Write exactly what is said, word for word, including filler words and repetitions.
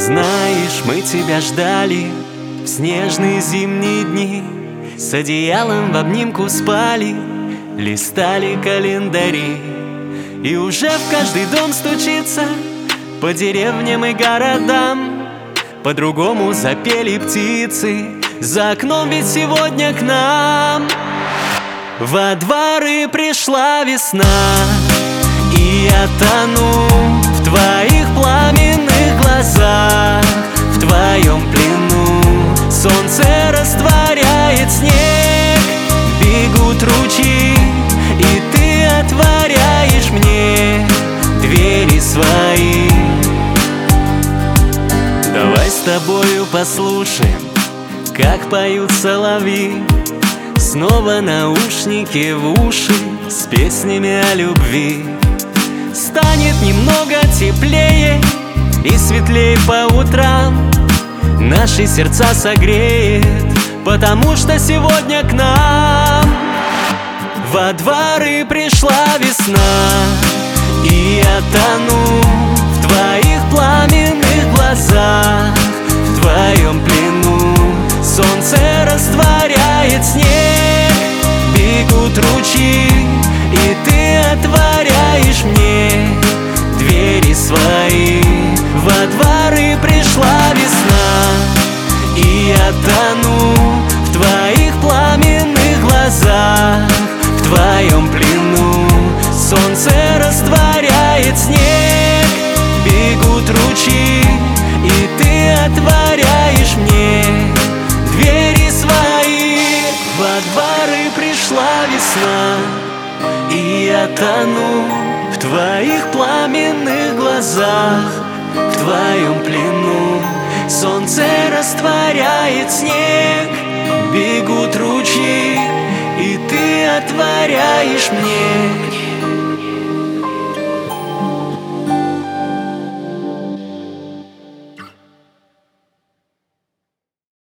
Знаешь, мы тебя ждали в снежные зимние дни, с одеялом в обнимку спали, листали календари. И уже в каждый дом стучится, по деревням и городам по-другому запели птицы, за окном ведь сегодня к нам во дворы пришла весна. И я тону в твоих пламенных глазах, в твоем плену солнце растворяет снег. Бегут ручьи, и ты отворяешь мне двери свои. Давай с тобою послушаем, как поют соловьи. Снова наушники в уши с песнями о любви. Станет немного теплее и светлее по утрам, наши сердца согреет, потому что сегодня к нам во дворы пришла весна. И я тону в твоих пламенных глазах, в твоем плену солнце растворяет снег. Бегут ручьи, и ты отворяешь мне двери свои. Во дворы пришла весна. И я тону в твоих пламенных глазах, в твоем плену солнце растворяет снег. Бегут ручьи, и ты отворяешь мне двери свои. Во дворы пришла весна. И я тону в твоих пламенных глазах, в твоем плену солнце растворяет снег. Бегут ручьи, и ты отворяешь мне